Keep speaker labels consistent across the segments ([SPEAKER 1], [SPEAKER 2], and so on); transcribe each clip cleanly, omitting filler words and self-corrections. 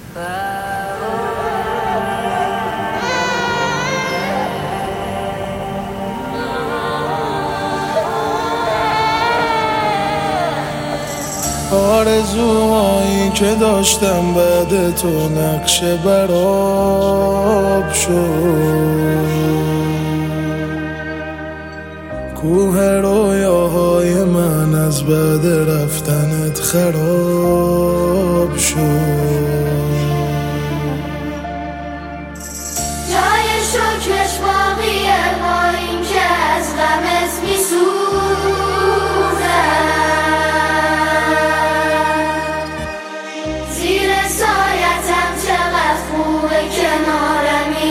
[SPEAKER 1] آرزوهایی که داشتم بعد تو نقشه براب شد، کوه رویاهای من از بعد رفتنت خراب شد.
[SPEAKER 2] جای شکرش باقیه با این که از غمت میسوزم، زیر سایتم چقدر خوبه کنارمی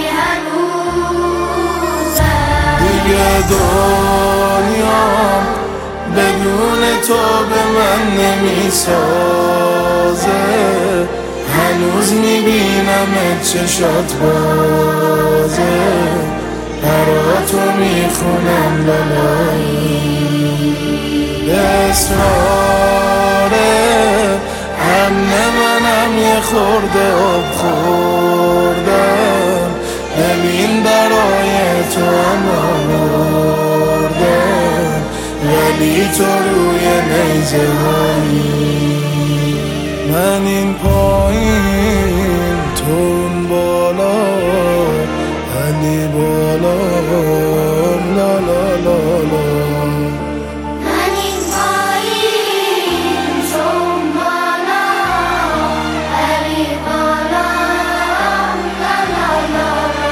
[SPEAKER 2] هنوزم.
[SPEAKER 1] دیگه دنیام بدون تو به من نمیسازه، هنوز میبینم چشات بازه، برا تو میخونم لالایی. به اصراره همه منم یه خورده آب خوردم، ببین برای تو هم آوردم، ولی تو روی نیزه هایی. من این پایین تو اون بالا، علی بالا لا لا لا لا.
[SPEAKER 2] من این پایین تو اون بالا، علی بالا لا لا لا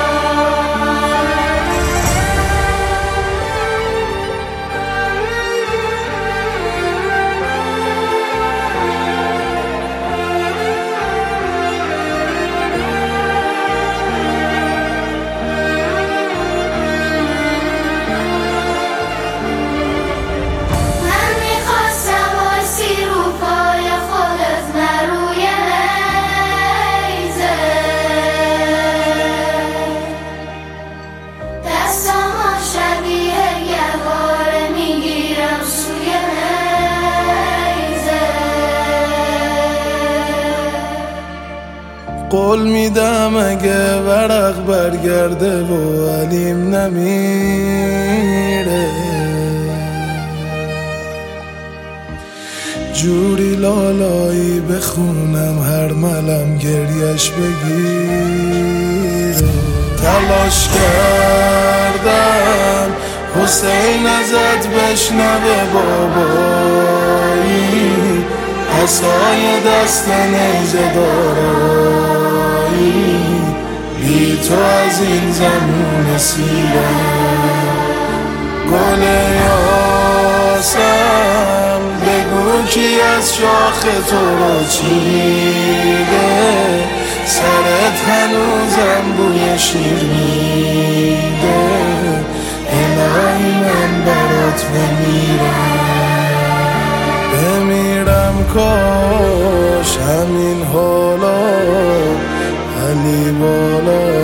[SPEAKER 1] قول میدم اگه ورق برگرده و علیم نمیره، جوری لالایی بخونم هر ملم گریش بگیره. تلاش کردم حسین ازت بشنوه بابایی، عصای دست نیزه دارایی، بی تو از این زمون سیرم. گل یاسم بگو کی از شاخ تو رو چیده، سرت هنوزم بوی شیر میده، الهی من برات بمیرم کاش همین حالا علی بالا